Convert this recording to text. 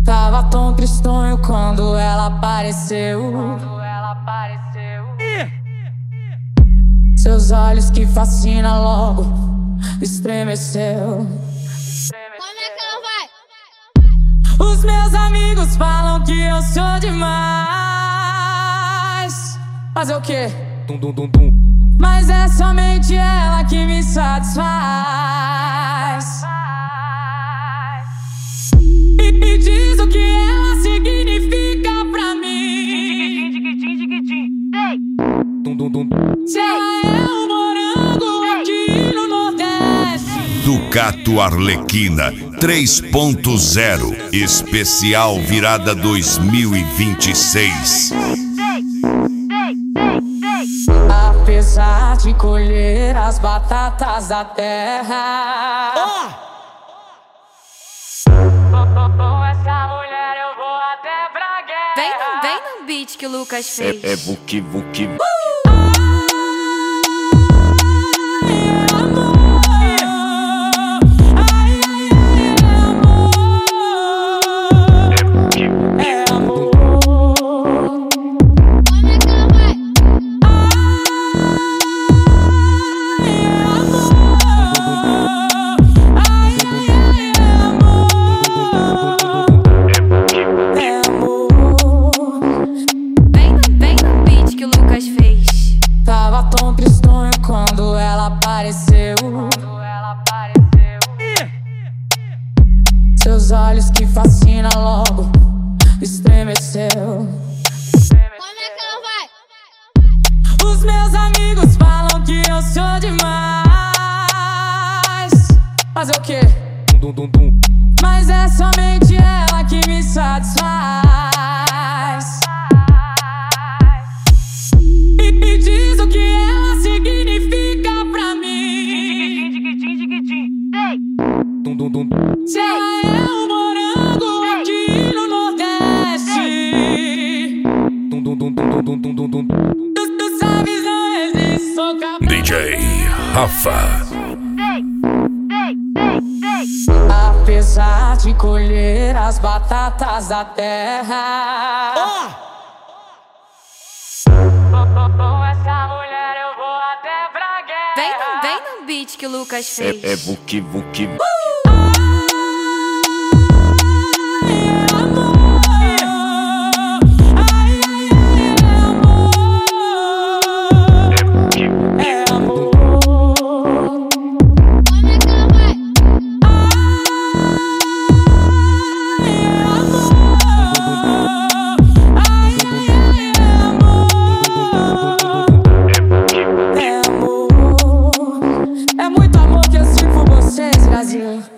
Tava tão tristonho quando ela apareceu. Seus olhos que fascinam logo estremeceu. Como é que ela vai? Os meus amigos falam que eu sou demais. Fazer o quê? Dum dum dum dum. Mas é somente ela que me satisfaz. E diz o que ela significa pra mim. Dum dum dum. Se ela é um morango aqui no Nordeste. Ducato Arlequina 3.0 Especial Virada 2026. Apesar de colher as batatas da terra, com essa mulher eu vou até pra guerra. Vem no beat que o Lucas fez. É vuki vuki. Tava tão tristonho quando ela apareceu. Seus olhos que fascinam logo estremeceu. Como é que ela vai? Os meus amigos falam que eu sou demais. Fazer o quê? Dum dum dum. Mas é somente ela que me satisfaz. E diz o que ela significa pra mim. Dum dum dum. Se ela é um morango aqui no Nordeste. Dum dum dum dum dum dum dum dum. Tu sabes, não existe, sou capaz. DJ Rafa. Apesar de colher as batatas da terra, com essa mulher eu vou até pra guerra. Vem no beat que o Lucas fez. É vuki vuki. É muito amor que eu sinto por vocês, Brasil.